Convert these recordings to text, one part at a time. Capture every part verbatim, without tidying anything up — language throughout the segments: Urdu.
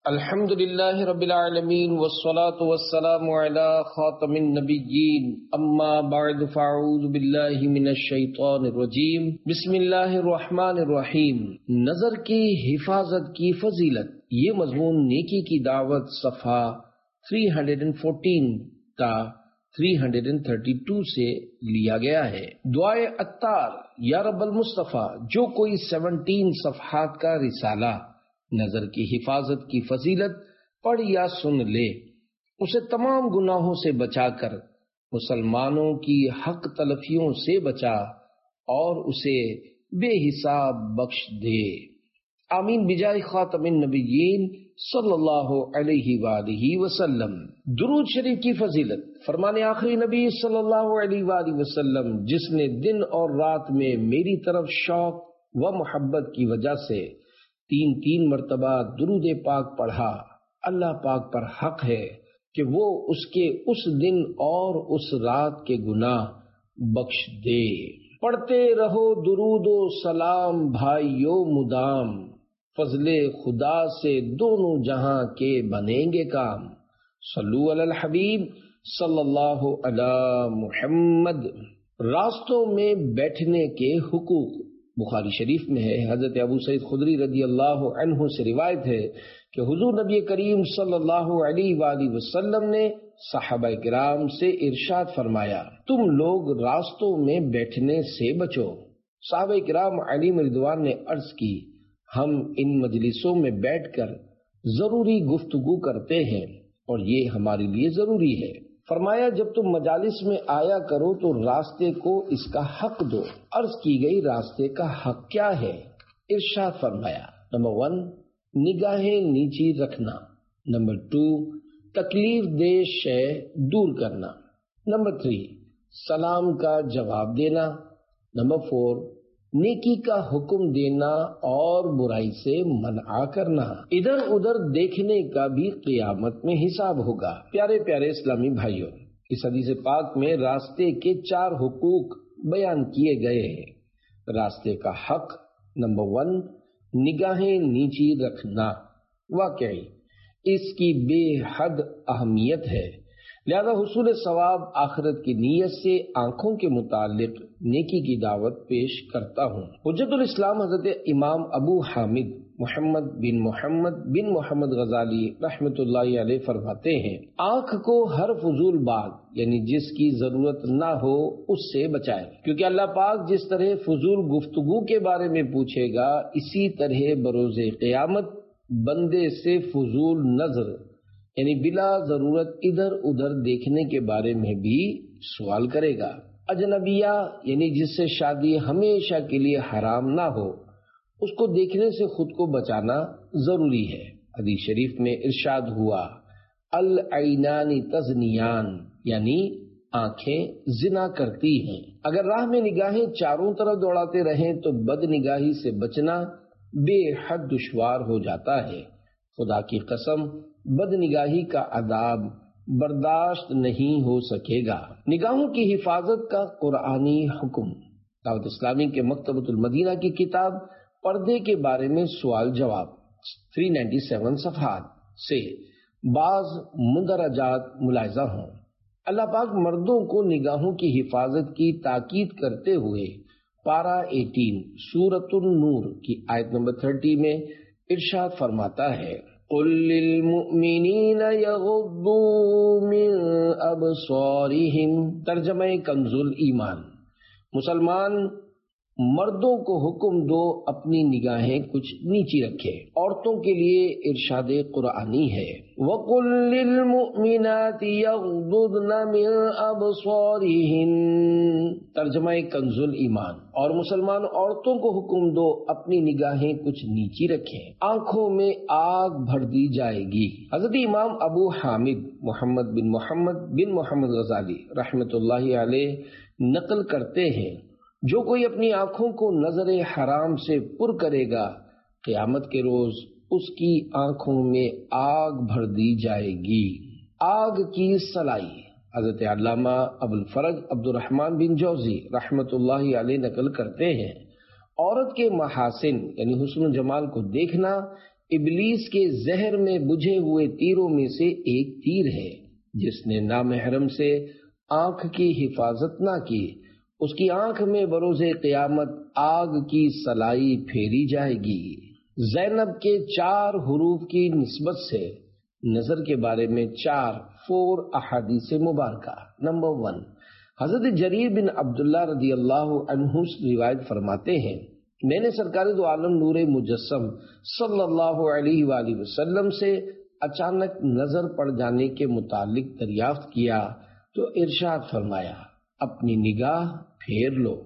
الحمد للہ رب العالمین والصلاة والسلام علی خاتم النبیین اما بعد فاعوذ باللہ من الشیطان الرجیم بسم اللہ الرحمن الرحیم۔ نظر کی حفاظت کی فضیلت، یہ مضمون نیکی کی دعوت صفحہ تین سو چودہ تا تین سو بتیس سے لیا گیا ہے۔ دعائے عطار یا رب المصطفیٰ، جو کوئی سترہ صفحات کا رسالہ نظر کی حفاظت کی فضیلت پڑھ یا سن لے، اسے تمام گناہوں سے بچا کر مسلمانوں کی حق تلفیوں سے بچا اور اسے بے حساب بخش دے۔ آمین بجائے خاتم النبیین صلی اللہ علیہ وآلہ وسلم۔ درود شریف کی فضیلت، فرمان آخری نبی صلی اللہ علیہ وآلہ وسلم، جس نے دن اور رات میں میری طرف شوق و محبت کی وجہ سے تین تین مرتبہ درود پاک پڑھا، اللہ پاک پر حق ہے کہ وہ اس کے اس دن اور اس رات کے گناہ بخش دے۔ پڑھتے رہو درود و سلام بھائیو مدام، فضل خدا سے دونوں جہاں کے بنیں گے کام۔ صلو علی الحبیب صلی اللہ علی محمد۔ راستوں میں بیٹھنے کے حقوق، بخاری شریف میں ہے، حضرت ابو سعید خدری رضی اللہ عنہ سے روایت ہے کہ حضور نبی کریم صلی اللہ علیہ وآلہ وسلم نے صحابہ کرام سے ارشاد فرمایا، تم لوگ راستوں میں بیٹھنے سے بچو۔ صحابہ کرام علیہم رضوان نے عرض کی، ہم ان مجلسوں میں بیٹھ کر ضروری گفتگو کرتے ہیں اور یہ ہمارے لیے ضروری ہے۔ فرمایا، جب تم مجالس میں آیا کرو تو راستے کو اس کا حق دو۔ عرض کی گئی، راستے کا حق کیا ہے؟ ارشاد فرمایا، نمبر ون، نگاہیں نیچی رکھنا، نمبر ٹو، تکلیف دہ شے دور کرنا، نمبر تھری، سلام کا جواب دینا، نمبر فور، نیکی کا حکم دینا اور برائی سے منع کرنا۔ ادھر ادھر دیکھنے کا بھی قیامت میں حساب ہوگا۔ پیارے پیارے اسلامی بھائیوں، اس حدیث پاک میں راستے کے چار حقوق بیان کیے گئے ہیں۔ راستے کا حق، نمبر ون، نگاہیں نیچی رکھنا۔ واقعی اس کی بے حد اہمیت ہے، لہذا حصول ثواب آخرت کی نیت سے آنکھوں کے متعلق نیکی کی دعوت پیش کرتا ہوں۔ حجت الاسلام حضرت امام ابو حامد محمد بن محمد بن محمد غزالی رحمۃ اللہ علیہ فرماتے ہیں، آنکھ کو ہر فضول بات یعنی جس کی ضرورت نہ ہو اس سے بچائے، کیونکہ اللہ پاک جس طرح فضول گفتگو کے بارے میں پوچھے گا، اسی طرح بروز قیامت بندے سے فضول نظر یعنی بلا ضرورت ادھر ادھر دیکھنے کے بارے میں بھی سوال کرے گا۔ اجنبیہ یعنی جس سے شادی ہمیشہ کے لیے حرام نہ ہو، اس کو دیکھنے سے خود کو بچانا ضروری ہے۔ حدیث شریف میں ارشاد ہوا، العینان تزنیان، یعنی آنکھیں زنا کرتی ہیں۔ اگر راہ میں نگاہیں چاروں طرف دوڑاتے رہیں تو بد نگاہی سے بچنا بے حد دشوار ہو جاتا ہے۔ خدا کی قسم، بد نگاہی کا عذاب برداشت نہیں ہو سکے گا۔ نگاہوں کی حفاظت کا قرآنی حکم، دعوت اسلامی کے مکتبۃ المدینہ کی کتاب پردے کے بارے میں سوال جواب تین سو سنتاسی صفحات سے بعض مندرجات ملاحظہ ہوں۔ اللہ پاک مردوں کو نگاہوں کی حفاظت کی تاکید کرتے ہوئے پارہ اٹھارہ سورۃ النور کی آیت نمبر تیس میں ارشاد فرماتا ہے، قُل لِّلْمُؤْمِنِينَ يَغُضُّوا مِنْ أَبْصَارِهِمْ۔ ترجمہ کنز ایمان، مسلمان مردوں کو حکم دو اپنی نگاہیں کچھ نیچی رکھے۔ عورتوں کے لیے ارشاد قرآنی ہے، وَقُل لِّلْمُؤْمِنَاتِ يَغْضُضْنَ مِنْ أَبْصَارِهِنَّ۔ ترجمہ کنز ایمان، اور مسلمان عورتوں کو حکم دو اپنی نگاہیں کچھ نیچی رکھیں، آنکھوں میں آگ بھر دی جائے گی۔ حضرت امام ابو حامد محمد بن محمد بن محمد غزالی رحمۃ اللہ علیہ نقل کرتے ہیں، جو کوئی اپنی آنکھوں کو نظر حرام سے پر کرے گا، قیامت کے روز اس کی آنکھوں میں آگ بھر دی جائے گی۔ آگ کی سلائی، حضرت علامہ ابو الفرج عبد الرحمن بن جوزی رحمۃ اللہ علیہ نقل کرتے ہیں، عورت کے محاسن یعنی حسن و جمال کو دیکھنا ابلیس کے زہر میں بجھے ہوئے تیروں میں سے ایک تیر ہے۔ جس نے نامحرم سے آنکھ کی حفاظت نہ کی، اس کی آنکھ میں بروز قیامت آگ کی سلائی پھیری جائے گی۔ زینب کے چار حروف کی نسبت سے نظر کے بارے میں چار فور احادیث مبارکہ۔ نمبر ون، حضرت جریر بن عبداللہ رضی اللہ عنہ روایت فرماتے ہیں، میں نے سرکار دو عالم نور مجسم صلی اللہ علیہ وآلہ وسلم سے اچانک نظر پڑ جانے کے متعلق دریافت کیا تو ارشاد فرمایا، اپنی نگاہ پھیر لو،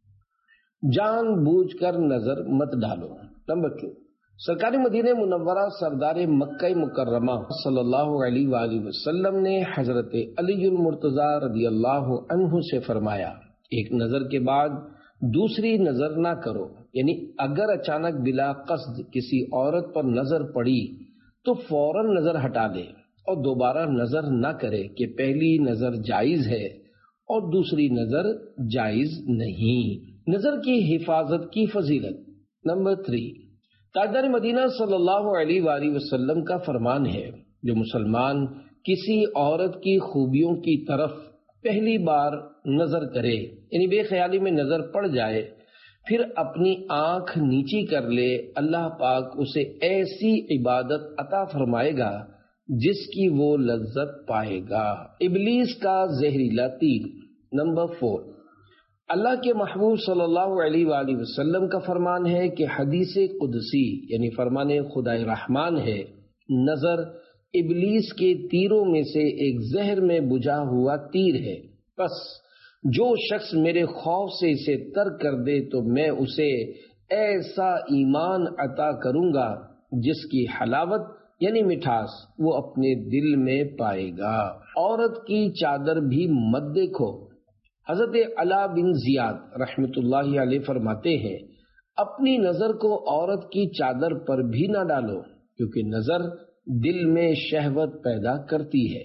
جان بوجھ کر نظر مت ڈالو۔ نمبر ٹو، سرکار مدینہ منورہ سردار مکہ مکرمہ صلی اللہ علیہ وآلہ وسلم نے حضرت علی المرتضی رضی اللہ عنہ سے فرمایا، ایک نظر کے بعد دوسری نظر نہ کرو، یعنی اگر اچانک بلا قصد کسی عورت پر نظر پڑی تو فوراً نظر ہٹا لے اور دوبارہ نظر نہ کرے کہ پہلی نظر جائز ہے اور دوسری نظر جائز نہیں۔ نظر کی حفاظت کی فضیلت۔ نمبر تھری، تاجدار مدینہ صلی اللہ علیہ وآلہ وسلم کا فرمان ہے، جو مسلمان کسی عورت کی خوبیوں کی طرف پہلی بار نظر کرے، یعنی بے خیالی میں نظر پڑ جائے، پھر اپنی آنکھ نیچی کر لے، اللہ پاک اسے ایسی عبادت عطا فرمائے گا جس کی وہ لذت پائے گا۔ ابلیس کا زہریلا تیر۔ نمبر فور، اللہ کے محبوب صلی اللہ علیہ وآلہ وسلم کا فرمان ہے کہ حدیث قدسی یعنی فرمان خدا رحمان ہے، نظر ابلیس کے تیروں میں سے ایک زہر میں بجھا ہوا تیر ہے، بس جو شخص میرے خوف سے اسے ترک کر دے تو میں اسے ایسا ایمان عطا کروں گا جس کی حلاوت یعنی مٹھاس وہ اپنے دل میں پائے گا۔ عورت کی چادر بھی مت دیکھو۔ حضرت علا بن زیاد رحمت اللہ علیہ فرماتے ہیں، اپنی نظر کو عورت کی چادر پر بھی نہ ڈالو، کیونکہ نظر دل میں شہوت پیدا کرتی ہے۔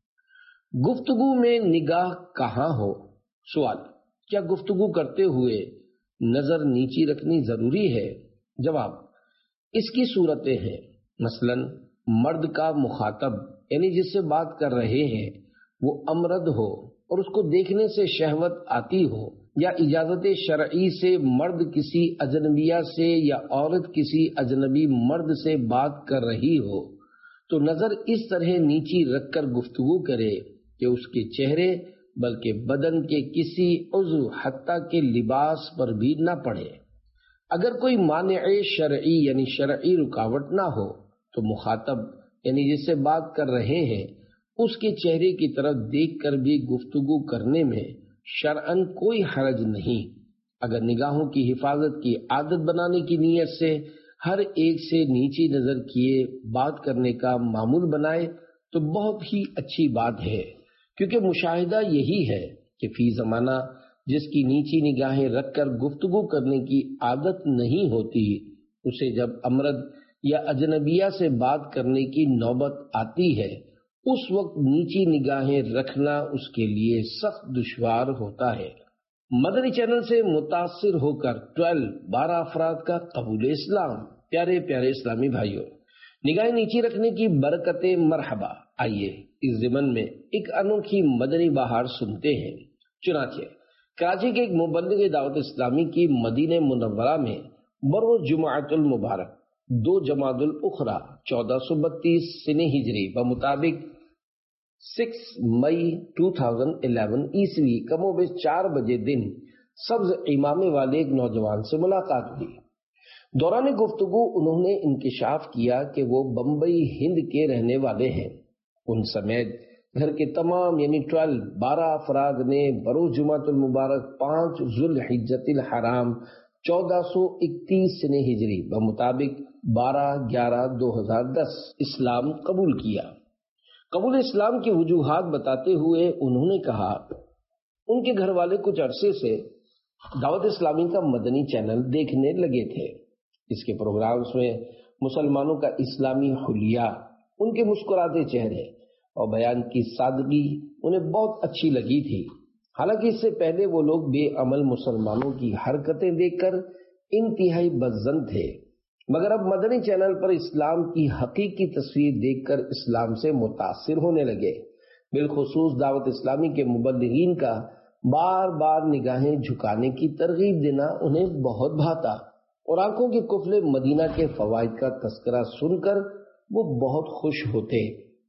گفتگو میں نگاہ کہاں ہو؟ سوال، کیا گفتگو کرتے ہوئے نظر نیچی رکھنی ضروری ہے؟ جواب، اس کی صورتیں ہیں، مثلا مرد کا مخاطب یعنی جس سے بات کر رہے ہیں وہ امرد ہو اور اس کو دیکھنے سے شہوت آتی ہو، یا اجازت شرعی سے مرد کسی اجنبیہ سے یا عورت کسی اجنبی مرد سے بات کر رہی ہو، تو نظر اس طرح نیچی رکھ کر گفتگو کرے کہ اس کے چہرے بلکہ بدن کے کسی عضو حتیٰ کہ لباس پر بھی نہ پڑے۔ اگر کوئی مانع شرعی یعنی شرعی رکاوٹ نہ ہو تو مخاطب یعنی جس سے بات کر رہے ہیں اس کے چہرے کی طرف دیکھ کر بھی گفتگو کرنے میں شرعاً کوئی حرج نہیں۔ اگر نگاہوں کی حفاظت کی عادت بنانے کی نیت سے ہر ایک سے نیچی نظر کیے بات کرنے کا معمول بنائے تو بہت ہی اچھی بات ہے، کیونکہ مشاہدہ یہی ہے کہ فی زمانہ جس کی نیچی نگاہیں رکھ کر گفتگو کرنے کی عادت نہیں ہوتی، اسے جب امرد یا اجنبیہ سے بات کرنے کی نوبت آتی ہے اس وقت نیچی نگاہیں رکھنا اس کے لیے سخت دشوار ہوتا ہے۔ مدنی چینل سے متاثر ہو کر ٹویلو بارہ افراد کا قبول اسلام۔ پیارے پیارے اسلامی بھائیوں، نگاہیں نیچی رکھنے کی برکت مرحبا۔ آئیے اس ضمن میں ایک انوکھی مدنی بہار سنتے ہیں۔ چنانچہ کراچی کے ایک مبلغ دعوت اسلامی کی مدینہ منورہ میں بروز جمعۃ المبارک دو جمادی الاخری چودہ سو بتیس سن ہجری بمطابق سکس مئی دو ہزار گیارہ عیسوی کم و بیش چار بجے دن سبز امامے والے ایک نوجوان سے ملاقات ہوئی۔ دوران گفتگو انہوں نے انکشاف کیا کہ وہ بمبئی ہند کے رہنے والے ہیں۔ ان سمیت گھر کے تمام یعنی ٹویلو بارہ افراد نے بروز جمعۃ المبارک پانچ ذوالحجۃ الحرام چودہ سو اکتیس سن ہجری بمطابق بارہ گیارہ دو ہزار دس اسلام قبول کیا۔ قبول اسلام کی وجوہات بتاتے ہوئے انہوں نے کہا ان کے گھر والے کچھ عرصے سے دعوت اسلامی کا مدنی چینل دیکھنے لگے تھے۔ اس کے پروگرامز میں مسلمانوں کا اسلامی حلیہ، ان کے مسکراتے چہرے اور بیان کی سادگی انہیں بہت اچھی لگی تھی۔ حالانکہ اس سے پہلے وہ لوگ بے عمل مسلمانوں کی حرکتیں دیکھ کر انتہائی بدظن تھے، مگر اب مدنی چینل پر اسلام کی حقیقی تصویر دیکھ کر اسلام سے متاثر ہونے لگے۔ بالخصوص دعوت اسلامی کے مبلغین کا بار بار نگاہیں جھکانے کی ترغیب دینا انہیں بہت بھاتا، اور آنکھوں کے قفل مدینہ کے فوائد کا تذکرہ سن کر وہ بہت خوش ہوتے۔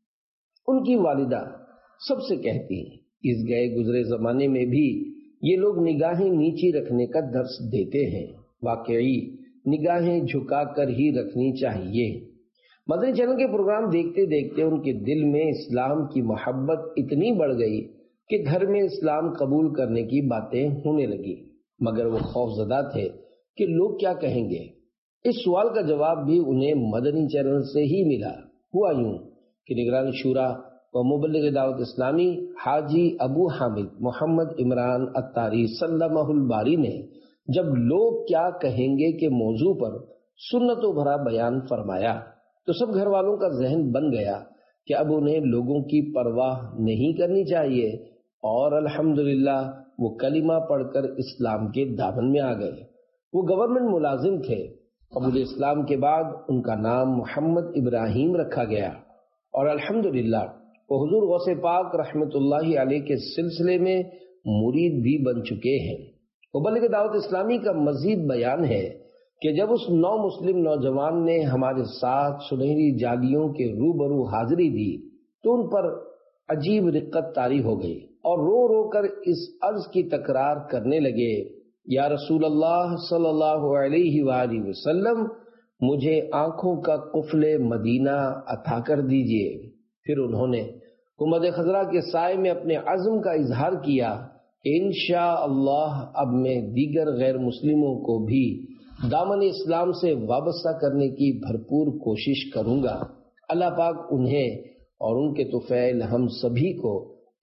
ان کی والدہ سب سے کہتی، اس گئے گزرے زمانے میں بھی یہ لوگ نگاہیں نیچی رکھنے کا درس دیتے ہیں، واقعی نگاہیں جھکا کر ہی رکھنی چاہیے۔ مدنی چینل کے پروگرام دیکھتے دیکھتے ان کے دل میں اسلام کی محبت اتنی بڑھ گئی کہ گھر میں اسلام قبول کرنے کی باتیں ہونے لگی، مگر وہ خوف زدہ تھے کہ لوگ کیا کہیں گے۔ اس سوال کا جواب بھی انہیں مدنی چینل سے ہی ملا۔ ہوا یوں کہ نگران شورا و مبلغ دعوت اسلامی حاجی ابو حامد محمد عمران اتاری سلمہ الباری نے جب لوگ کیا کہیں گے کے موضوع پر سنتوں بھرا بیان فرمایا تو سب گھر والوں کا ذہن بن گیا کہ اب انہیں لوگوں کی پرواہ نہیں کرنی چاہیے، اور الحمدللہ وہ کلمہ پڑھ کر اسلام کے دامن میں آ گئے۔ وہ گورنمنٹ ملازم تھے۔ قبول اسلام کے بعد ان کا نام محمد ابراہیم رکھا گیا، اور الحمدللہ وہ حضور غوث پاک رحمت اللہ علیہ کے سلسلے میں مرید بھی بن چکے ہیں۔ مبلغ دعوت اسلامی کا مزید بیان ہے کہ جب اس نو مسلم نوجوان نے ہمارے ساتھ سنہری جالیوں کے روبرو حاضری دی تو ان پر عجیب رقت طاری ہو گئی، اور رو رو کر اس عرض کی تکرار کرنے لگے، یا رسول اللہ صلی اللہ علیہ وآلہ وسلم، مجھے آنکھوں کا قفل مدینہ عطا کر دیجئے۔ پھر انہوں نے حکومت خضرا کے سائے میں اپنے عزم کا اظہار کیا کہ انشاءاللہ اب میں دیگر غیر مسلموں کو بھی دامن اسلام سے وابستہ کرنے کی بھرپور کوشش کروں گا۔ اللہ پاک انہیں اور ان کے طفیل ہم سبھی کو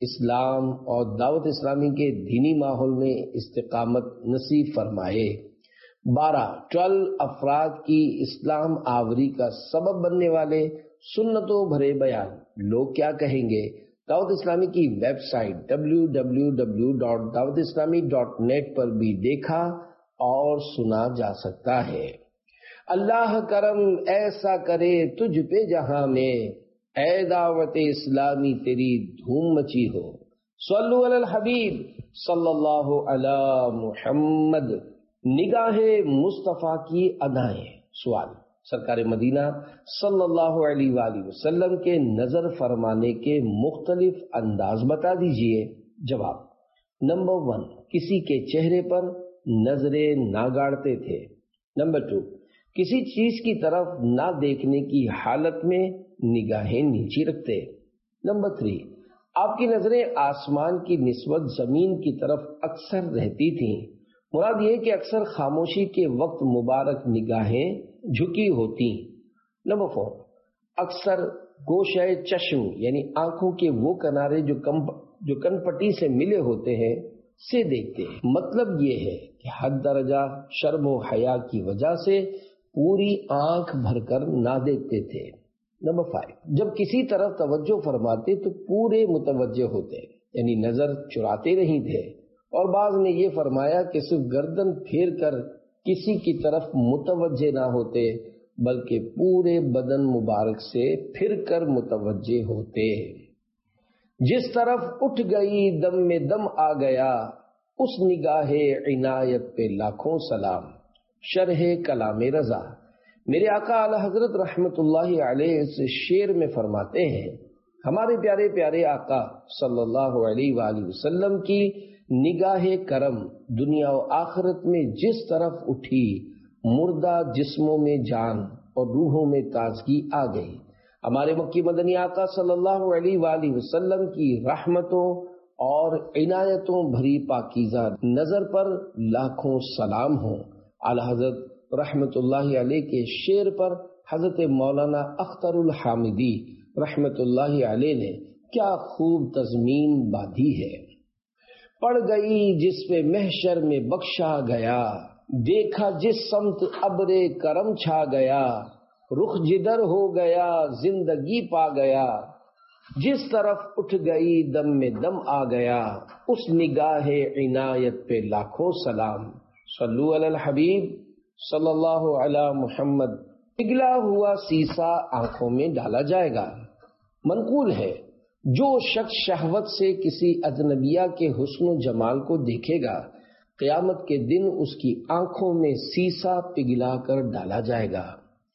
اسلام اور دعوت اسلامی کے دینی ماحول میں استقامت نصیب فرمائے۔ بارہ ٹویلو افراد کی اسلام آوری کا سبب بننے والے سنتوں بھرے بیان، لوگ کیا کہیں گے، دعوت اسلامی کی website W W W dot Dawat Islami dot net پر بھی دیکھا اور سنا جا سکتا ہے۔ اللہ کرم ایسا کرے تجھ پہ جہاں میں، اے دعوت اسلامی تیری دھوم مچی ہو۔ صلو علی الحبیب صلی اللہ علی محمد۔ نگاہ مصطفیٰ کی ادائیں۔ سوال، سرکار مدینہ صلی اللہ علیہ وآلہ وسلم کے نظر فرمانے کے مختلف انداز بتا دیجئے۔ جواب، نمبر ون، کسی کے چہرے پر نظریں نہ گاڑتے تھے۔ نمبر ٹو، کسی چیز کی طرف نہ دیکھنے کی حالت میں نگاہیں نیچی رکھتے۔ نمبر تھری، آپ کی نظریں آسمان کی نسبت زمین کی طرف اکثر رہتی تھیں۔ مراد یہ کہ اکثر خاموشی کے وقت مبارک نگاہیں جھکی ہوتی۔ نمبر فور، اکثر گوشہ چشم یعنی آنکھوں کے وہ کنارے جو کم جو کن پٹی سے ملے ہوتے ہیں سے دیکھتے ہیں۔ مطلب یہ ہے کہ حد درجہ شرم و حیا کی وجہ سے پوری آنکھ بھر کر نہ دیکھتے تھے۔ نمبر فائیو، جب کسی طرف توجہ فرماتے تو پورے متوجہ ہوتے، یعنی نظر چراتے نہیں تھے۔ اور بعض نے یہ فرمایا کہ صرف گردن پھیر کر کسی کی طرف متوجہ نہ ہوتے بلکہ پورے بدن مبارک سے پھر کر متوجہ ہوتے۔ جس طرف اٹھ گئی دم میں دم آ گیا، اس نگاہ عنایت پہ لاکھوں سلام۔ شرح کلام رضا، میرے آقا اعلی حضرت رحمت اللہ علیہ سے شعر میں فرماتے ہیں، ہمارے پیارے پیارے آقا صلی اللہ علیہ وآلہ وسلم کی نگاہ کرم دنیا و آخرت میں جس طرف اٹھی، مردہ جسموں میں جان اور روحوں میں تازگی آ گئی۔ ہمارے مکی مدنی آقا صلی اللہ علیہ وآلہ وسلم کی رحمتوں اور عنایتوں بھری پاکیزہ نظر پر لاکھوں سلام ہوں۔ اعلی حضرت رحمت اللہ علیہ کے شعر پر حضرت مولانا اختر الحامدی رحمت اللہ علیہ نے کیا خوب تضمین باندھی ہے۔ پڑ گئی جس پہ محشر میں بخشا گیا، دیکھا جس سمت ابر کرم چھا گیا، رخ جدھر ہو گیا زندگی پا گیا، جس طرف اٹھ گئی دم میں دم آ گیا، اس نگاہ عنایت پہ لاکھوں سلام۔ صلو علی الحبیب صلی اللہ علی محمد۔ پگھلا ہوا سیسا آنکھوں میں ڈالا جائے گا۔ منقول ہے جو شخص شہوت سے کسی اجنبیہ کے حسن و جمال کو دیکھے گا، قیامت کے دن اس کی آنکھوں میں سیسا پگھلا کر ڈالا جائے گا۔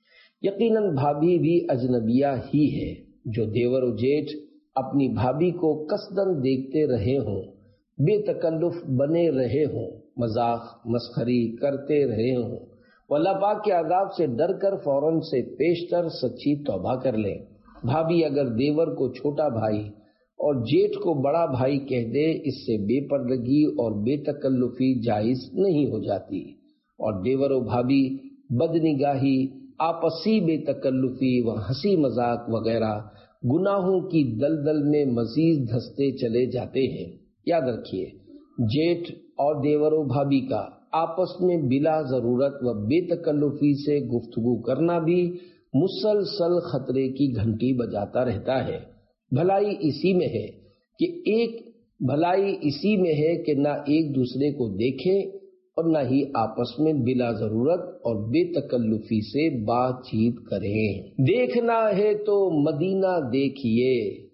یقیناً بھابھی بھی اجنبیہ ہی ہے۔ جو دیور و جیٹھ اپنی بھابھی کو قصدن دیکھتے رہے ہوں، بے تکلف بنے رہے ہوں، مذاق مسخری کرتے رہے ہوں، وہ اللہ پاک کے عذاب سے ڈر کر فوراً سے پیشتر سچی توبہ کر لیں۔ بھابھی اگر دیور کو چھوٹا بھائی اور جیٹھ کو بڑا بھائی کہہ دے، اس سے بے پردگی اور بے تکلفی جائز نہیں ہو جاتی، اور دیور و بھابھی بدنگاہی، آپسی بے تکلفی و ہنسی مذاق وغیرہ گناہوں کی دلدل میں مزید دھستے چلے جاتے ہیں۔ یاد رکھیے، جیٹھ اور دیور و بھابھی کا آپس میں بلا ضرورت و بے تکلفی سے گفتگو کرنا بھی مسلسل خطرے کی گھنٹی بجاتا رہتا ہے۔ بھلائی اسی میں ہے کہ ایک بھلائی اسی میں ہے کہ نہ ایک دوسرے کو دیکھیں اور نہ ہی آپس میں بلا ضرورت اور بے تکلفی سے بات چیت کریں۔ دیکھنا ہے تو مدینہ دیکھیے،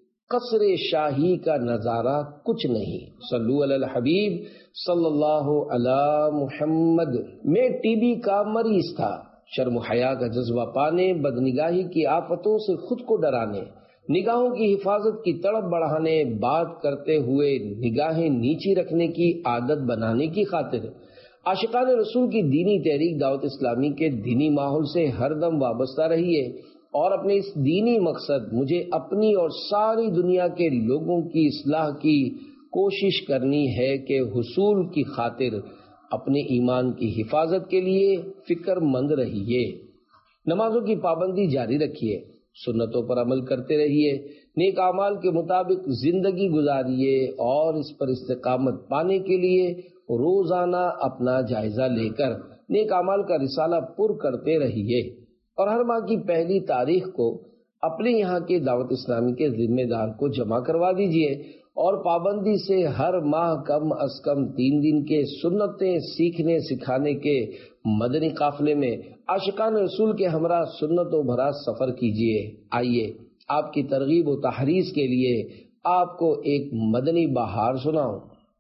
قصر شاہی کا نظارہ کچھ نہیں۔ صلو علی الحبیب صلی اللہ علی محمد۔ میں ٹی بی کا مریض تھا۔ شرم و حیا کا جذبہ پانے، بدنگاہی کی آفتوں سے خود کو ڈرانے، نگاہوں کی حفاظت کی تڑپ بڑھانے، بات کرتے ہوئے نگاہیں نیچی رکھنے کی عادت بنانے کی خاطر عاشقان رسول کی دینی تحریک دعوت اسلامی کے دینی ماحول سے ہر دم وابستہ رہیے، اور اپنے اس دینی مقصد مجھے اپنی اور ساری دنیا کے لوگوں کی اصلاح کی کوشش کرنی ہے کہ حصول کی خاطر اپنے ایمان کی حفاظت کے لیے فکر مند رہیے، نمازوں کی پابندی جاری رکھیے، سنتوں پر عمل کرتے رہیے، نیک اعمال کے مطابق زندگی گزاریے، اور اس پر استقامت پانے کے لیے روزانہ اپنا جائزہ لے کر نیک اعمال کا رسالہ پر کرتے رہیے، اور ہر ماہ کی پہلی تاریخ کو اپنے یہاں کے دعوت اسلامی کے ذمہ دار کو جمع کروا دیجیے، اور پابندی سے ہر ماہ کم از کم تین دن کے سنتیں سیکھنے سکھانے کے مدنی قافلے میں عاشقان رسول کے ہمراہ سنتوں بھرا سفر کیجیے۔ آئیے آپ کی ترغیب و تحریض کے لیے آپ کو ایک مدنی بہار سناؤں۔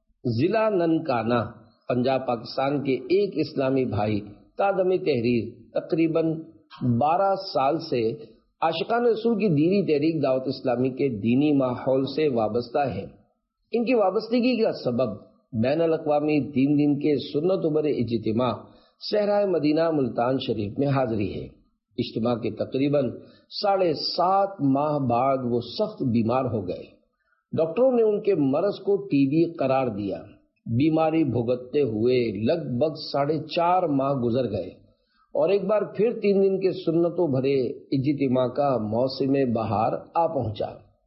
ضلع ننکانہ پنجاب پاکستان کے ایک اسلامی بھائی تادم تحریر تقریباً بارہ سال سے عاشقان رسول کی دینی تحریک دعوت اسلامی کے دینی ماحول سے وابستہ ہیں۔ ان کی وابستگی کا سبب بین الاقوامی تین دن کے سنت و برے اجتماع صحرائے مدینہ ملتان شریف میں حاضری ہے۔ اجتماع کے تقریباً ساڑھے سات ماہ بعد وہ سخت بیمار ہو گئے۔ ڈاکٹروں نے ان کے مرض کو ٹی بی قرار دیا۔ بیماری بھگتتے ہوئے لگ بھگ ساڑھے چار ماہ گزر گئے، اور ایک بار پھر تین دن کے سنتوں بھرے اجتماع کا موسم بہار آ پہنچا۔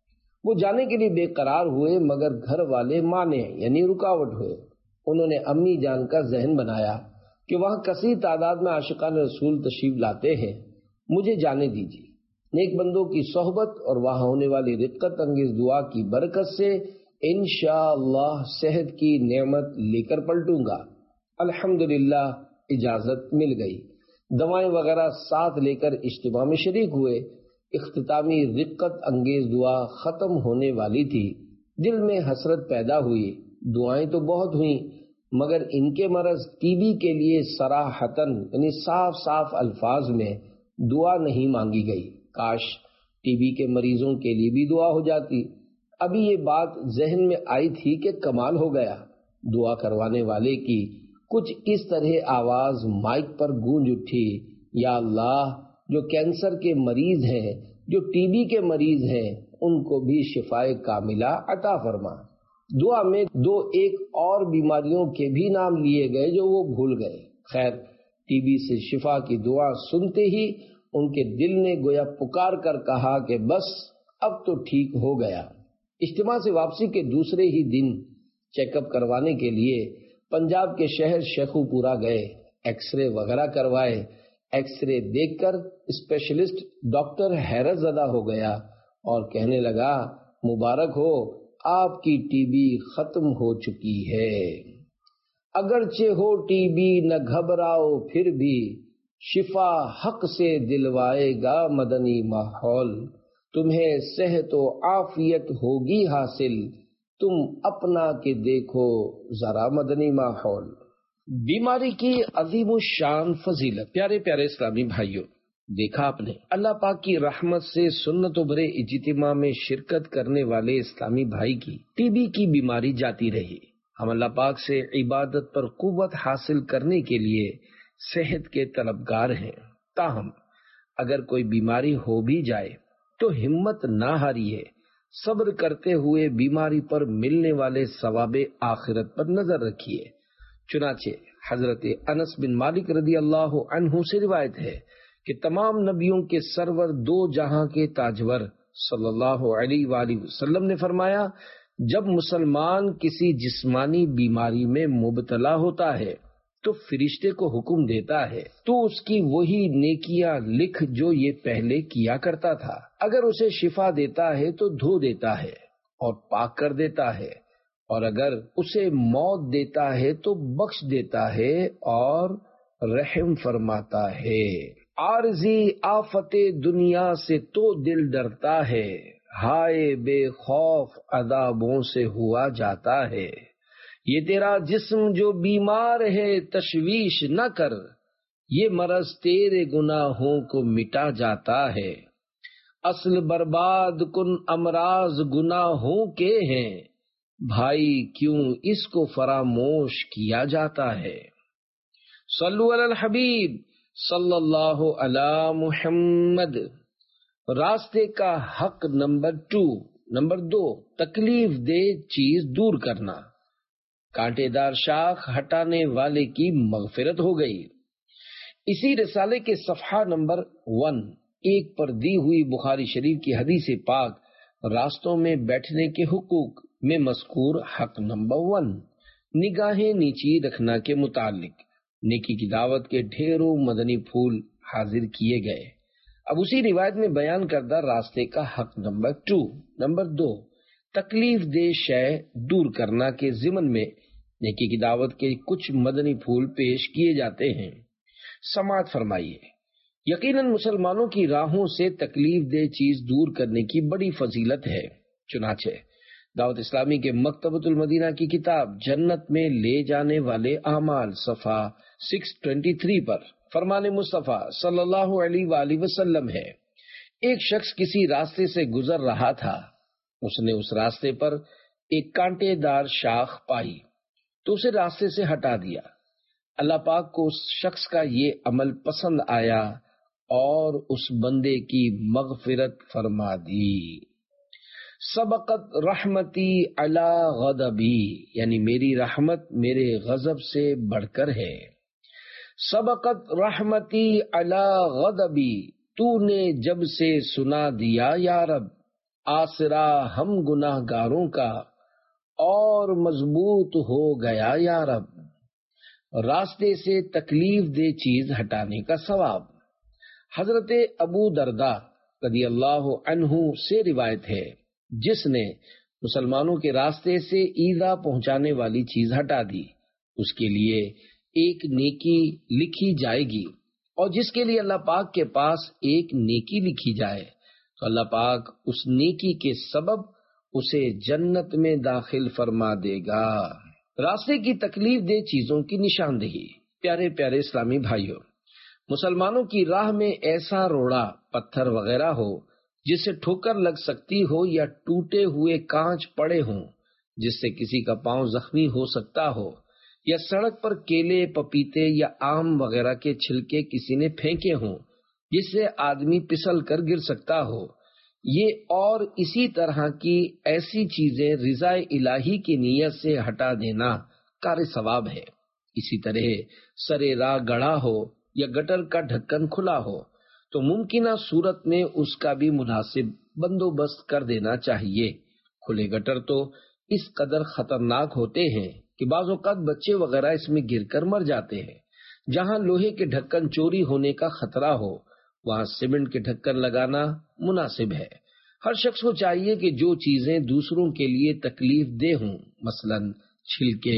وہ جانے کے لیے بے قرار ہوئے، مگر گھر والے مانے یعنی رکاوٹ ہوئے۔ انہوں نے امی جان کا ذہن بنایا کہ وہاں کثیر تعداد میں عاشقان رسول تشریف لاتے ہیں، مجھے جانے دیجیے۔ نیک بندوں کی صحبت اور وہاں ہونے والی رقت انگیز دعا کی برکت سے انشاءاللہ صحت کی نعمت لے کر پلٹوں گا۔ الحمدللہ اجازت مل گئی۔ دوائیں وغیرہ ساتھ لے کر اجتماع میں شریک ہوئے۔ اختتامی رقت انگیز دعا ختم ہونے والی تھی۔ دل میں حسرت پیدا ہوئی۔ دعائیں تو بہت ہوئیں، مگر ان کے مرض ٹی بی کے لیے صراحتاً یعنی صاف صاف الفاظ میں دعا نہیں مانگی گئی۔ کاش ٹی بی کے مریضوں کے لیے بھی دعا ہو جاتی۔ ابھی یہ بات ذہن میں آئی تھی کہ کمال ہو گیا۔ دعا کروانے والے کی کچھ اس طرح آواز مائک پر گونج اٹھی، یا اللہ، جو کینسر کے مریض ہیں، جو ٹی بی کے مریض ہیں، ان کو بھی شفائے کاملہ عطا فرما۔ دعا میں دو ایک اور بیماریوں کے بھی نام لیے گئے جو وہ بھول گئے۔ خیر، ٹی بی سے شفا کی دعا سنتے ہی ان کے دل نے گویا پکار کر کہا کہ بس اب تو ٹھیک ہو گیا۔ اجتماع سے واپسی کے دوسرے ہی دن چیک اپ کروانے کے لیے پنجاب کے شہر شیخو پورا گئے۔ ایکس رے وغیرہ کروائے۔ ایکس رے دیکھ کر اسپیشلسٹ ڈاکٹر حیرت زدہ ہو گیا اور کہنے لگا، مبارک ہو، آپ کی ٹی بی ختم ہو چکی ہے۔ اگرچہ ہو ٹی بی نہ گھبراؤ پھر بھی، شفا حق سے دلوائے گا مدنی ماحول، تمہیں صحت و عافیت ہوگی حاصل، تم اپنا کے دیکھو ذرا مدنی ماحول۔ بیماری کی عظیم الشان فضیلت۔ پیارے پیارے اسلامی بھائیوں، دیکھا آپ نے اللہ پاک کی رحمت سے سنت و برے اجتماع میں شرکت کرنے والے اسلامی بھائی کی ٹی بی کی بیماری جاتی رہی۔ ہم اللہ پاک سے عبادت پر قوت حاصل کرنے کے لیے صحت کے طلبگار ہیں، تاہم اگر کوئی بیماری ہو بھی جائے تو ہمت نہ ہاریے، صبر کرتے ہوئے بیماری پر ملنے والے ثواب آخرت پر نظر رکھیے۔ چنانچہ حضرت انس بن مالک رضی اللہ عنہ سے روایت ہے کہ تمام نبیوں کے سرور دو جہاں کے تاجور صلی اللہ علیہ وآلہ وسلم نے فرمایا، جب مسلمان کسی جسمانی بیماری میں مبتلا ہوتا ہے تو فرشتے کو حکم دیتا ہے تو اس کی وہی نیکیاں لکھ جو یہ پہلے کیا کرتا تھا، اگر اسے شفا دیتا ہے تو دھو دیتا ہے اور پاک کر دیتا ہے، اور اگر اسے موت دیتا ہے تو بخش دیتا ہے اور رحم فرماتا ہے۔ عارضی آفت دنیا سے تو دل ڈرتا ہے، ہائے بے خوف عذابوں سے ہوا جاتا ہے۔ یہ تیرا جسم جو بیمار ہے تشویش نہ کر، یہ مرض تیرے گناہوں کو مٹا جاتا ہے۔ اصل برباد کن امراض گناہوں کے ہیں، بھائی کیوں اس کو فراموش کیا جاتا ہے۔ صلو علی الحبیب صلی اللہ علی محمد۔ راستے کا حق نمبر ٹو نمبر دو تکلیف دہ چیز دور کرنا۔ کانٹے دار شاخ ہٹانے والے کی مغفرت ہو گئی۔ اسی رسالے کے صفحہ نمبر ون ایک پر دی ہوئی بخاری شریف کی حدیث پاک راستوں میں بیٹھنے کے حقوق میں مذکور حق نمبر ون نگاہیں نیچی رکھنا کے متعلق نیکی کی دعوت کے ڈھیروں مدنی پھول حاضر کیے گئے۔ اب اسی روایت میں بیان کردہ راستے کا حق نمبر ٹو نمبر دو تکلیف دہ شے دور کرنا کے ضمن میں نیکی کی دعوت کے کچھ مدنی پھول پیش کیے جاتے ہیں۔ سماعت فرمائیے۔ یقیناً مسلمانوں کی راہوں سے تکلیف دہ چیز دور کرنے کی بڑی فضیلت ہے۔ چنانچہ دعوت اسلامی کے مکتبۃ المدینہ کی کتاب جنت میں لے جانے والے اعمال صفحہ سکس ٹوینٹی تھری پر فرمان مصطفیٰ صلی اللہ علیہ وآلہ وسلم ہے، ایک شخص کسی راستے سے گزر رہا تھا، اس نے اس راستے پر ایک کانٹے دار شاخ پائی تو اسے راستے سے ہٹا دیا۔ اللہ پاک کو اس شخص کا یہ عمل پسند آیا اور اس بندے کی مغفرت فرما دی۔ سبقت رحمتی علی غضبی، یعنی میری رحمت میرے غضب سے بڑھ کر ہے۔ سبقت رحمتی علی غضبی، تو نے جب سے سنا دیا یا رب، آسرا ہم گناہ گاروں کا اور مضبوط ہو گیا یا رب۔ راستے سے تکلیف دہ چیز ہٹانے کا ثواب۔ حضرت ابو درداء رضی اللہ عنہ سے روایت ہے، جس نے مسلمانوں کے راستے سے ایذا پہنچانے والی چیز ہٹا دی، اس کے لیے ایک نیکی لکھی جائے گی، اور جس کے لیے اللہ پاک کے پاس ایک نیکی لکھی جائے تو اللہ پاک اس نیکی کے سبب اسے جنت میں داخل فرما دے گا۔ راستے کی تکلیف دہ چیزوں کی نشاندہی۔ پیارے پیارے اسلامی بھائیوں، مسلمانوں کی راہ میں ایسا روڑا پتھر وغیرہ ہو جس سے ٹھوکر لگ سکتی ہو، یا ٹوٹے ہوئے کانچ پڑے ہوں جس سے کسی کا پاؤں زخمی ہو سکتا ہو، یا سڑک پر کیلے، پپیتے یا آم وغیرہ کے چھلکے کسی نے پھینکے ہوں جس سے آدمی پسل کر گر سکتا ہو، یہ اور اسی طرح کی ایسی چیزیں رضا الہی کی نیت سے ہٹا دینا کار ثواب ہے۔ اسی طرح سرے راہ گڑھا ہو یا گٹر کا ڈھکن کھلا ہو تو ممکنہ صورت میں اس کا بھی مناسب بندوبست کر دینا چاہیے۔ کھلے گٹر تو اس قدر خطرناک ہوتے ہیں کہ بعض اوقات بچے وغیرہ اس میں گر کر مر جاتے ہیں۔ جہاں لوہے کے ڈھکن چوری ہونے کا خطرہ ہو وہاں سیمنٹ کے ڈھکن لگانا مناسب ہے۔ ہر شخص کو چاہیے کہ جو چیزیں دوسروں کے لیے تکلیف دہ ہوں، مثلاً چھلکے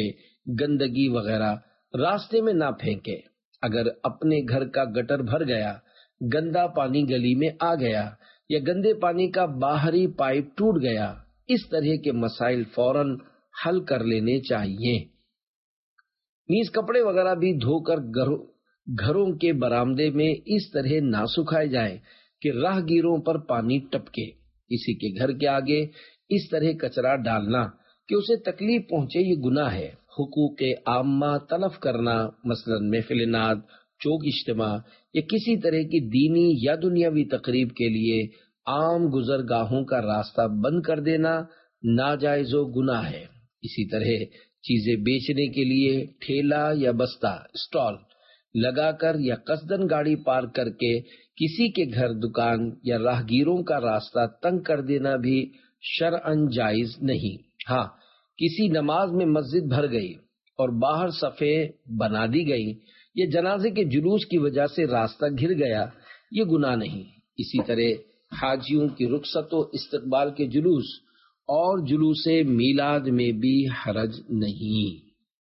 گندگی وغیرہ راستے میں نہ پھینکے۔ اگر اپنے گھر کا گٹر بھر گیا، گندا پانی گلی میں آ گیا یا گندے پانی کا باہری پائپ ٹوٹ گیا، اس طرح کے مسائل فوراً حل کر لینے چاہیے۔ نیز کپڑے وغیرہ بھی دھو کر گھروں کے برآمدے میں اس طرح نہ سکھائے جائیں کہ راہ گیروں پر پانی ٹپکے۔ کسی کے گھر کے آگے اس طرح کچرا ڈالنا کہ اسے تکلیف پہنچے، یہ گناہ ہے۔ حقوق عامہ تلف کرنا، مثلا محفل نعت، چوک اجتماع یا کسی طرح کی دینی یا دنیاوی تقریب کے لیے عام گزرگاہوں کا راستہ بند کر دینا ناجائز و گناہ ہے۔ اسی طرح چیزیں بیچنے کے لیے ٹھیلا یا بستہ اسٹال لگا کر یا قصدن گاڑی پارک کر کے کسی کے گھر، دکان یا راہگیروں کا راستہ تنگ کر دینا بھی شرعاً جائز نہیں۔ ہاں، کسی نماز میں مسجد بھر گئی اور باہر صفیں بنا دی گئی یا جنازے کے جلوس کی وجہ سے راستہ گھر گیا، یہ گناہ نہیں۔ اسی طرح حاجیوں کی رخصت و استقبال کے جلوس اور جلوس میلاد میں بھی حرج نہیں۔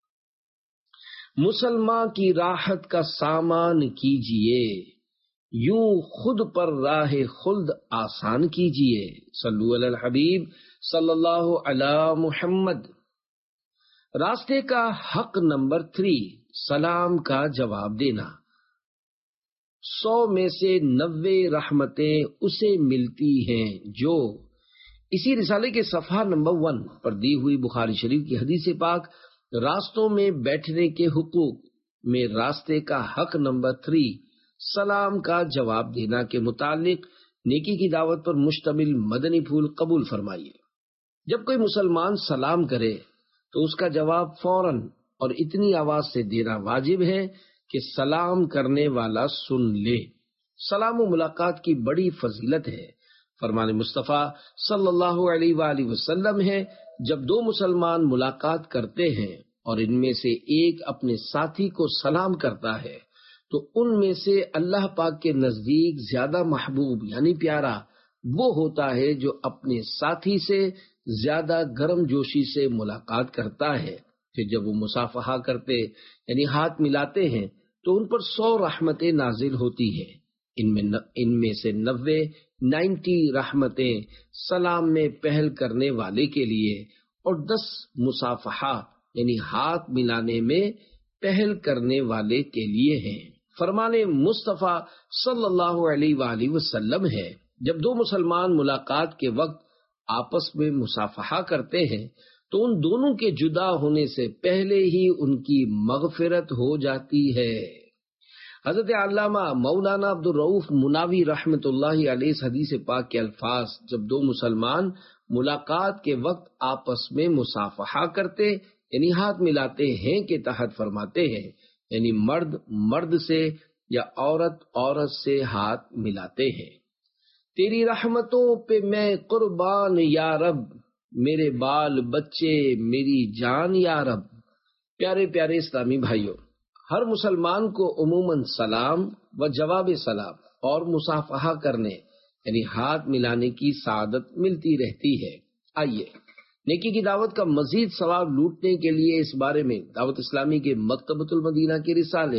مسلمان کی راحت کا سامان کیجئے، یوں خود پر راہ خلد آسان کیجئے۔ صلو علی الحبیب صلی اللہ علی محمد۔ راستے کا حق نمبر تھری، سلام کا جواب دینا۔ سو میں سے نوے رحمتیں اسے ملتی ہیں جو، اسی رسالے کے صفحہ نمبر ون پر دی ہوئی بخاری شریف کی حدیث پاک راستوں میں بیٹھنے کے حقوق میں راستے کا حق نمبر تھری، سلام کا جواب دینا کے متعلق نیکی کی دعوت پر مشتمل مدنی پھول قبول فرمائیے۔ جب کوئی مسلمان سلام کرے تو اس کا جواب فوراً اور اتنی آواز سے دینا واجب ہے کہ سلام کرنے والا سن لے۔ سلام و ملاقات کی بڑی فضیلت ہے۔ فرمان مصطفیٰ صلی اللہ علیہ وآلہ وسلم ہے، جب دو مسلمان ملاقات کرتے ہیں اور ان میں سے ایک اپنے ساتھی کو سلام کرتا ہے تو ان میں سے اللہ پاک کے نزدیک زیادہ محبوب یعنی پیارا وہ ہوتا ہے جو اپنے ساتھی سے زیادہ گرم جوشی سے ملاقات کرتا ہے۔ پھر جب وہ مصافحہ کرتے یعنی ہاتھ ملاتے ہیں تو ان پر سو رحمتیں نازل ہوتی ہیں۔ ان میں ان میں سے نوے نائنٹی رحمتیں سلام میں پہل کرنے والے کے لیے اور دس مصافحہ یعنی ہاتھ ملانے میں پہل کرنے والے کے لیے ہیں۔ فرمان مصطفیٰ صلی اللہ علیہ وآلہ وسلم ہے، جب دو مسلمان ملاقات کے وقت آپس میں مصافحہ کرتے ہیں تو ان دونوں کے جدا ہونے سے پہلے ہی ان کی مغفرت ہو جاتی ہے۔ حضرت علامہ مولانا عبد الرؤف مناوی رحمۃ اللہ علیہ اس حدیث پاک کے الفاظ جب دو مسلمان ملاقات کے وقت آپس میں مصافحہ کرتے یعنی ہاتھ ملاتے ہیں کے تحت فرماتے ہیں، یعنی مرد مرد سے یا عورت عورت سے ہاتھ ملاتے ہیں۔ تیری رحمتوں پہ میں قربان یا رب، میرے بال بچے میری جان یا رب۔ پیارے پیارے اسلامی بھائیوں، ہر مسلمان کو عموماً سلام و جواب سلام اور مصافحہ کرنے یعنی ہاتھ ملانے کی سعادت ملتی رہتی ہے۔ آئیے نیکی کی دعوت کا مزید ثواب لوٹنے کے لیے اس بارے میں دعوت اسلامی کے مکتبۃ المدینہ کے رسالے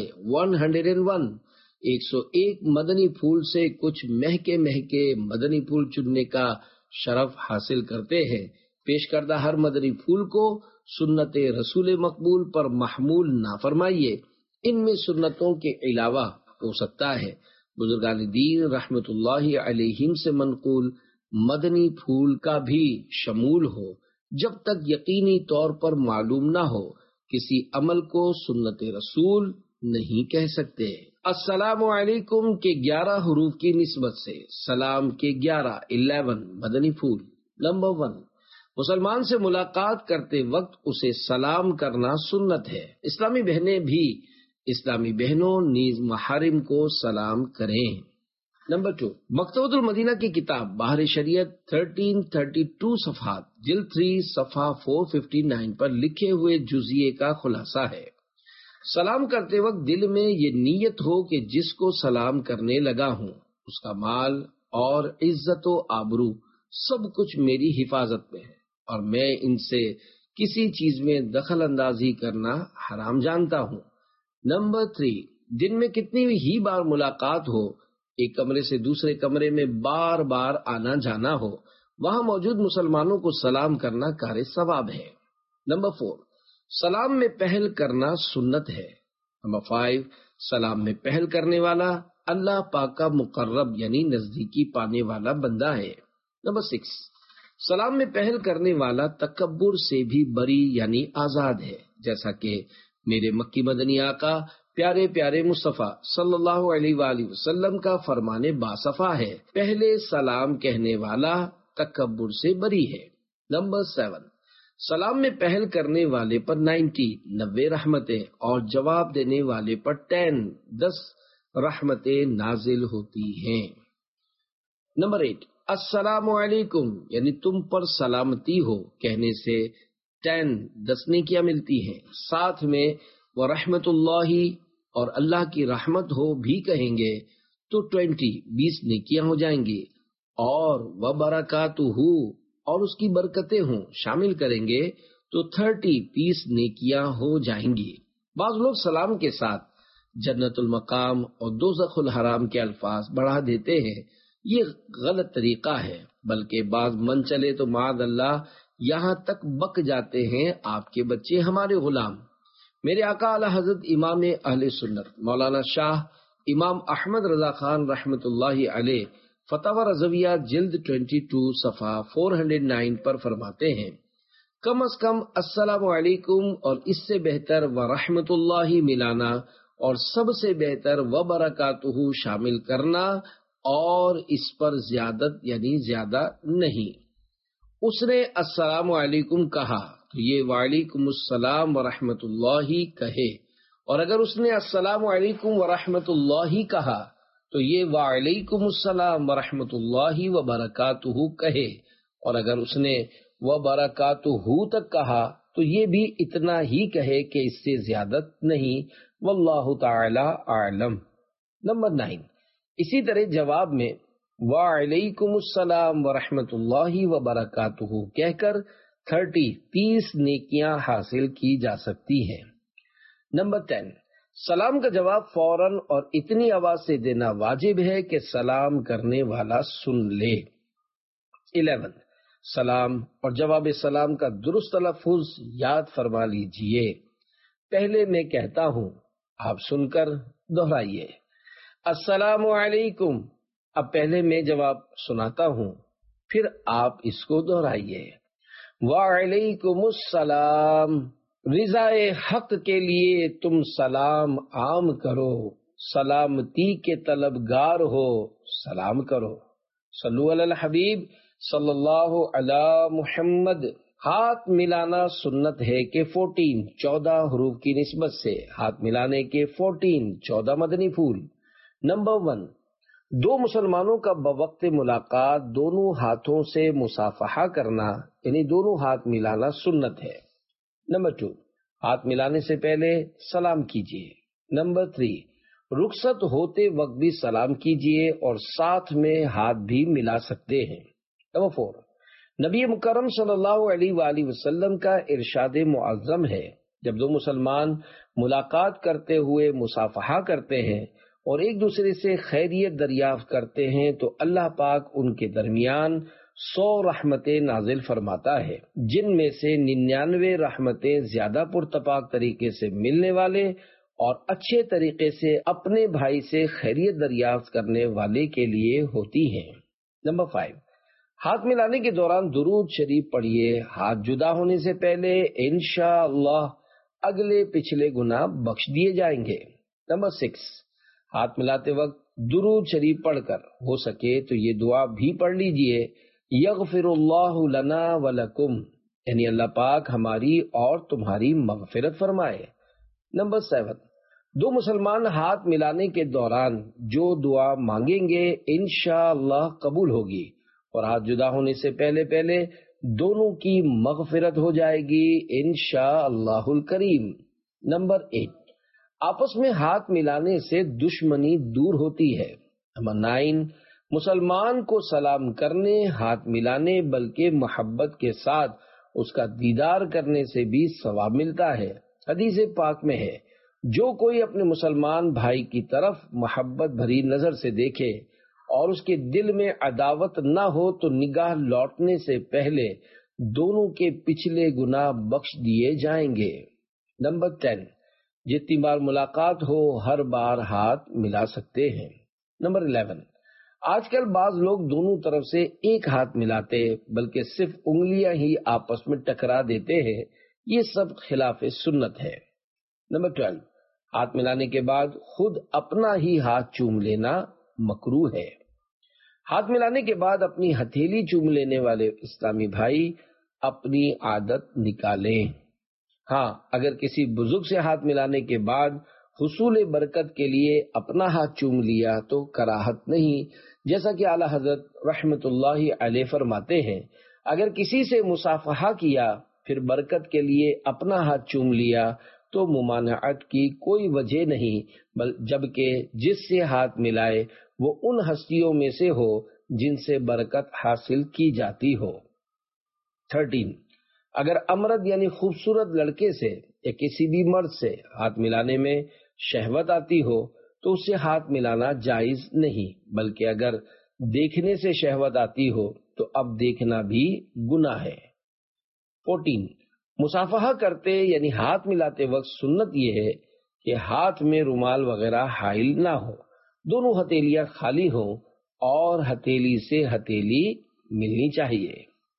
ایک سو ایک مدنی پھول سے کچھ مہکے مہکے مدنی پھول چننے کا شرف حاصل کرتے ہیں۔ پیش کردہ ہر مدنی پھول کو سنت رسول مقبول پر محمول نہ فرمائیے، ان میں سنتوں کے علاوہ ہو سکتا ہے بزرگان دین رحمت اللہ علیہم سے منقول مدنی پھول کا بھی شمول ہو، جب تک یقینی طور پر معلوم نہ ہو کسی عمل کو سنت رسول نہیں کہہ سکتے۔ السلام علیکم کے گیارہ حروف کی نسبت سے سلام کے گیارہ الیون مدنی پھول۔ نمبر ون، مسلمان سے ملاقات کرتے وقت اسے سلام کرنا سنت ہے۔ اسلامی بہنیں بھی اسلامی بہنوں نیز محارم کو سلام کریں۔ نمبر ٹو، مکتبۃ المدینہ کی کتاب بہار شریعت تھرٹین تھرٹی ٹو صفحات جلد تھری صفحہ فور ففٹی نائن پر لکھے ہوئے جزیے کا خلاصہ ہے۔ سلام کرتے وقت دل میں یہ نیت ہو کہ جس کو سلام کرنے لگا ہوں اس کا مال اور عزت و آبرو سب کچھ میری حفاظت میں ہے اور میں ان سے کسی چیز میں دخل اندازی کرنا حرام جانتا ہوں۔ نمبر تھری، دن میں کتنی ہی بار ملاقات ہو، ایک کمرے سے دوسرے کمرے میں بار بار آنا جانا ہو، وہاں موجود مسلمانوں کو سلام کرنا کار ثواب ہے۔ نمبر فور، سلام میں پہل کرنا سنت ہے۔ نمبر فائیو، سلام میں پہل کرنے والا اللہ پاک کا مقرب یعنی نزدیکی پانے والا بندہ ہے۔ نمبر سکس، سلام میں پہل کرنے والا تکبر سے بھی بری یعنی آزاد ہے، جیسا کہ میرے مکی مدنی آقا پیارے پیارے مصطفیٰ صلی اللہ علیہ وآلہ وسلم کا فرمان باصفا ہے، پہلے سلام کہنے والا تکبر سے بری ہے۔ نمبر سیون، سلام میں پہل کرنے والے پر نائنٹی نوے رحمتیں اور جواب دینے والے پر ٹین دس رحمتیں نازل ہوتی ہیں۔ نمبر ایٹ، السلام علیکم یعنی تم پر سلامتی ہو کہنے سے ٹین دس نیکیاں ملتی ہیں، ساتھ میں وہ رحمت اللہ اور اللہ کی رحمت ہو بھی کہیں گے تو ٹوینٹی بیس نیکیاں ہو جائیں گی، اور وہ برکاتہ اور اس کی برکتیں ہوں شامل کریں گے تو تھرٹی تیس نیکیاں ہو جائیں گی۔ بعض لوگ سلام کے ساتھ جنت المقام اور دوزخ الحرام کے الفاظ بڑھا دیتے ہیں، یہ غلط طریقہ ہے، بلکہ بعض من چلے تو معاذ اللہ یہاں تک بک جاتے ہیں آپ کے بچے ہمارے غلام۔ میرے آقا اعلی حضرت امام اہل سنت مولانا شاہ امام احمد رضا خان رحمت اللہ علیہ فتاوی رضویہ جلد بائیس صفحہ چار سو نو پر فرماتے ہیں، کم از کم السلام علیکم اور اس سے بہتر و رحمت اللہ ملانا اور سب سے بہتر و برکاتہ شامل کرنا، اور اس پر زیادت یعنی زیادہ نہیں۔ اس نے السلام علیکم کہا تو یہ وعلیکم السلام ورحمۃ اللہ کہے، اور اگر اس نے السلام علیکم ورحمۃ اللہ کہا تو یہ وعلیکم السلام ورحمۃ اللہ وبرکاتہ کہے، اور اگر اس نے وبرکاتہ تک کہا تو یہ بھی اتنا ہی کہے کہ اس سے زیادت نہیں، واللہ تعالی اعلم۔ نمبر نائن، اسی طرح جواب میں وعلیکم السلام ورحمۃ اللہ وبرکاتہ کہہ کر تھرٹی تیس نیکیاں حاصل کی جا سکتی ہیں۔ نمبر ٹین، سلام کا جواب فوراً اور اتنی آواز سے دینا واجب ہے کہ سلام کرنے والا سن لے۔ الیون، سلام اور جواب سلام کا درست تلفظ یاد فرما لیجئے۔ پہلے میں کہتا ہوں، آپ سن کر دہرائیے۔ السلام علیکم، اب پہلے میں جواب سناتا ہوں، پھر آپ اس کو دہرائیے۔ وعلیکم السلام، رضائے حق کے لیے تم سلام عام کرو، سلامتی کے طلبگار ہو سلام کرو۔ صلو علی الحبیب صلی اللہ علی محمد۔ ہاتھ ملانا سنت ہے کہ فورٹین چودہ حروف کی نسبت سے ہاتھ ملانے کے فورٹین چودہ مدنی پھول۔ نمبر ون، دو مسلمانوں کا بوقت ملاقات دونوں ہاتھوں سے مصافحہ کرنا یعنی دونوں ہاتھ ملانا سنت ہے۔ نمبر ٹو، ہاتھ ملانے سے پہلے سلام کیجیے۔ نمبر تھری، رخصت ہوتے وقت بھی سلام کیجیے اور ساتھ میں ہاتھ بھی ملا سکتے ہیں۔ نمبر فور، نبی مکرم صلی اللہ علیہ وآلہ وسلم کا ارشاد معظم ہے، جب دو مسلمان ملاقات کرتے ہوئے مصافحہ کرتے ہیں اور ایک دوسرے سے خیریت دریافت کرتے ہیں تو اللہ پاک ان کے درمیان سو رحمتیں نازل فرماتا ہے، جن میں سے ننانوے رحمتیں زیادہ پرتپاک طریقے سے ملنے والے اور اچھے طریقے سے اپنے بھائی سے خیریت دریافت کرنے والے کے لیے ہوتی ہیں۔ نمبر فائیو، ہاتھ ملانے کے دوران درود شریف پڑھیے۔ ہاتھ جدا ہونے سے پہلے انشاءاللہ اگلے پچھلے گناہ بخش دیے جائیں گے۔ نمبر سکس، ہاتھ ملاتے وقت درود شریف پڑھ کر ہو سکے تو یہ دعا بھی پڑھ لیجئے، یغفر اللہ لنا ولکم، یعنی اللہ پاک ہماری اور تمہاری مغفرت فرمائے۔ نمبر سیون، دو مسلمان ہاتھ ملانے کے دوران جو دعا مانگیں گے انشاءاللہ قبول ہوگی، اور ہاتھ جدا ہونے سے پہلے پہلے دونوں کی مغفرت ہو جائے گی انشاءاللہ الکریم۔ نمبر ایٹ، آپس میں ہاتھ ملانے سے دشمنی دور ہوتی ہے۔ نمبر نائن، مسلمان کو سلام کرنے، ہاتھ ملانے بلکہ محبت کے ساتھ اس کا دیدار کرنے سے بھی ثواب ملتا ہے۔ حدیث پاک میں ہے، جو کوئی اپنے مسلمان بھائی کی طرف محبت بھری نظر سے دیکھے اور اس کے دل میں عداوت نہ ہو تو نگاہ لوٹنے سے پہلے دونوں کے پچھلے گناہ بخش دیے جائیں گے۔ نمبر ٹین، جتنی بار ملاقات ہو ہر بار ہاتھ ملا سکتے ہیں۔ نمبر الیون، آج کل بعض لوگ دونوں طرف سے ایک ہاتھ ملاتے بلکہ صرف انگلیاں ہی آپس میں ٹکرا دیتے ہیں، یہ سب خلاف سنت ہے۔ نمبر ٹویلو، ہاتھ ملانے کے بعد خود اپنا ہی ہاتھ چوم لینا مکروہ ہے۔ ہاتھ ملانے کے بعد اپنی ہتھیلی چوم لینے والے اسلامی بھائی اپنی عادت نکالیں۔ ہاں، اگر کسی بزرگ سے ہاتھ ملانے کے بعد حصول برکت کے لیے اپنا ہاتھ چوم لیا تو کراہت نہیں، جیسا کہ اعلیٰ حضرت رحمت اللہ علیہ فرماتے ہیں، اگر کسی سے مصافحہ کیا پھر برکت کے لیے اپنا ہاتھ چوم لیا تو ممانعت کی کوئی وجہ نہیں، جبکہ جس سے ہاتھ ملائے وہ ان ہستیوں میں سے ہو جن سے برکت حاصل کی جاتی ہو۔ تھرٹین، اگر امرد یعنی خوبصورت لڑکے سے یا کسی بھی مرد سے ہاتھ ملانے میں شہوت آتی ہو تو اسے ہاتھ ملانا جائز نہیں، بلکہ اگر دیکھنے سے شہوت آتی ہو تو اب دیکھنا بھی گناہ ہے۔ فورٹین، مصافحہ کرتے یعنی ہاتھ ملاتے وقت سنت یہ ہے کہ ہاتھ میں رومال وغیرہ حائل نہ ہو، دونوں ہتھیلیاں خالی ہوں اور ہتھیلی سے ہتھیلی ملنی چاہیے۔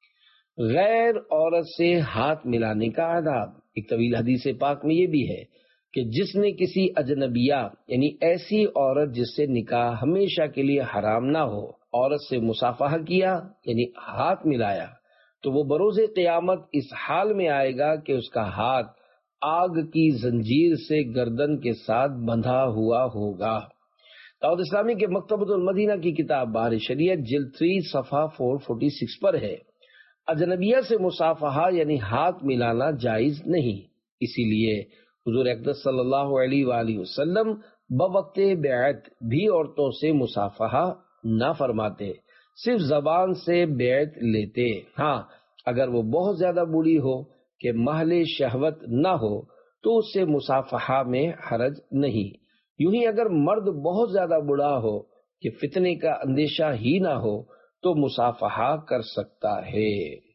غیر عورت سے ہاتھ ملانے کا آداب، ایک طویل حدیث پاک میں یہ بھی ہے کہ جس نے کسی اجنبیہ یعنی ایسی عورت جس سے نکاح ہمیشہ کے لیے حرام نہ ہو عورت سے مصافحہ کیا یعنی ہاتھ ملایا تو وہ بروز قیامت اس حال میں آئے گا کہ اس کا ہاتھ آگ کی زنجیر سے گردن کے ساتھ بندھا ہوا ہوگا۔ دعوت اسلامی کے مکتبۃ المدینہ کی کتاب بہار شریعت جلد تین صفحہ چار سو چھیالیس پر ہے، اجنبیہ سے مصافحہ یعنی ہاتھ ملانا جائز نہیں، اسی لیے حضور اقدس صلی اللہ علیہ وآلہ وسلم بوقت بیعت بھی عورتوں سے مصافحہ نہ فرماتے، صرف زبان سے بیعت لیتے۔ ہاں، اگر وہ بہت زیادہ بوڑھی ہو کہ محل شہوت نہ ہو تو اس سے مصافحہ میں حرج نہیں۔ یوں ہی اگر مرد بہت زیادہ بوڑھا ہو کہ فتنے کا اندیشہ ہی نہ ہو تو مصافحہ کر سکتا ہے۔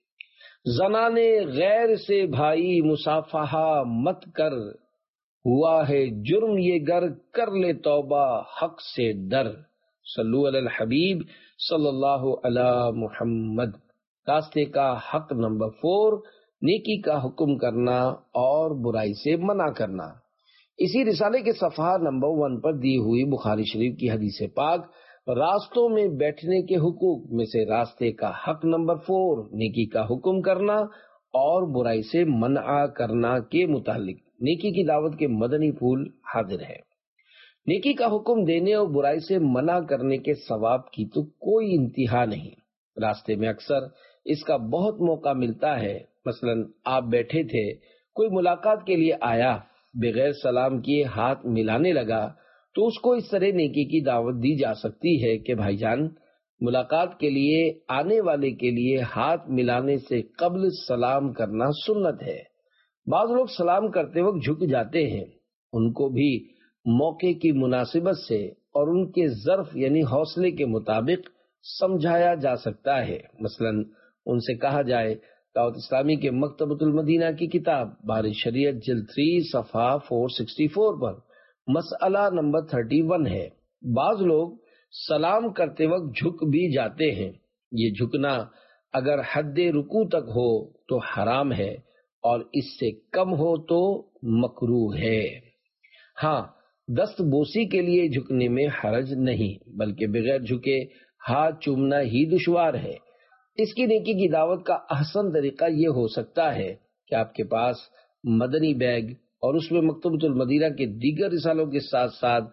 زنانے غیر سے بھائی مصافحہ مت کر، ہوا ہے جرم یہ گر کر لے توبہ حق سے در۔ صلو علی الحبیب صلی اللہ علی محمد۔ راستے کا حق نمبر فور، نیکی کا حکم کرنا اور برائی سے منع کرنا۔ اسی رسالے کے صفحہ نمبر ون پر دی ہوئی بخاری شریف کی حدیث پاک راستوں میں بیٹھنے کے حقوق میں سے راستے کا حق نمبر فور، نیکی کا حکم کرنا اور برائی سے منع کرنا کے متعلق نیکی کی دعوت کے مدنی پھول حاضر ہے۔ نیکی کا حکم دینے اور برائی سے منع کرنے کے ثواب کی تو کوئی انتہا نہیں۔ راستے میں اکثر اس کا بہت موقع ملتا ہے، مثلا آپ بیٹھے تھے، کوئی ملاقات کے لیے آیا، بغیر سلام کیے ہاتھ ملانے لگا تو اس کو اس طرح نیکی کی دعوت دی جا سکتی ہے کہ بھائی جان، ملاقات کے لیے آنے والے کے لیے ہاتھ ملانے سے قبل سلام کرنا سنت ہے۔ بعض لوگ سلام کرتے وقت جھک جاتے ہیں، ان کو بھی موقع کی مناسبت سے اور ان کے ظرف یعنی حوصلے کے مطابق سمجھایا جا سکتا ہے۔ مثلا ان سے کہا جائے، دعوت اسلامی کے مکتبۃ المدینہ کی کتاب بہار شریعت جلد تین صفحہ چار سو چڑھ پر مسئلہ نمبر اکتیس ہے، بعض لوگ سلام کرتے وقت جھک بھی جاتے ہیں، یہ جھکنا اگر حد رکوع تک ہو تو حرام ہے اور اس سے کم ہو تو مکروہ ہے۔ ہاں، دست بوسی کے لیے جھکنے میں حرج نہیں، بلکہ بغیر جھکے ہاتھ چومنا ہی دشوار ہے۔ اس کی نیکی کی دعوت کا احسن طریقہ یہ ہو سکتا ہے کہ آپ کے پاس مدنی بیگ اور اس میں مکتبۃ المدینہ کے دیگر رسالوں کے ساتھ ساتھ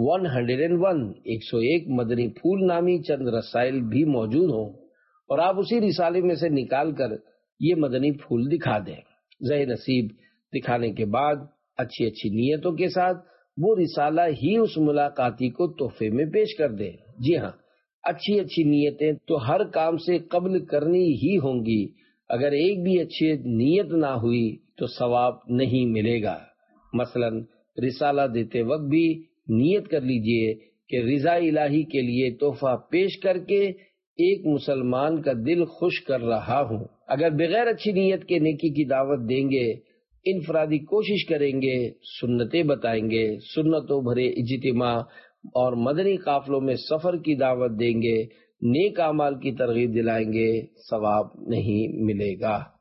ایک سو ایک مدنی پھول نامی چند رسائل بھی موجود ہوں اور آپ اسی رسالے میں سے نکال کر یہ مدنی پھول دکھا دیں۔ زہ نصیب دکھانے کے بعد اچھی اچھی نیتوں کے ساتھ وہ رسالہ ہی اس ملاقاتی کو تحفے میں پیش کر دیں۔ جی ہاں، اچھی اچھی نیتیں تو ہر کام سے قبل کرنی ہی ہوں گی، اگر ایک بھی اچھی نیت نہ ہوئی تو ثواب نہیں ملے گا۔ مثلا رسالہ دیتے وقت بھی نیت کر لیجئے کہ رضا الہی کے لیے تحفہ پیش کر کے ایک مسلمان کا دل خوش کر رہا ہوں۔ اگر بغیر اچھی نیت کے نیکی کی دعوت دیں گے، انفرادی کوشش کریں گے، سنتیں بتائیں گے، سنتوں بھرے اجتماع اور مدنی قافلوں میں سفر کی دعوت دیں گے، نیک اعمال کی ترغیب دلائیں گے، ثواب نہیں ملے گا۔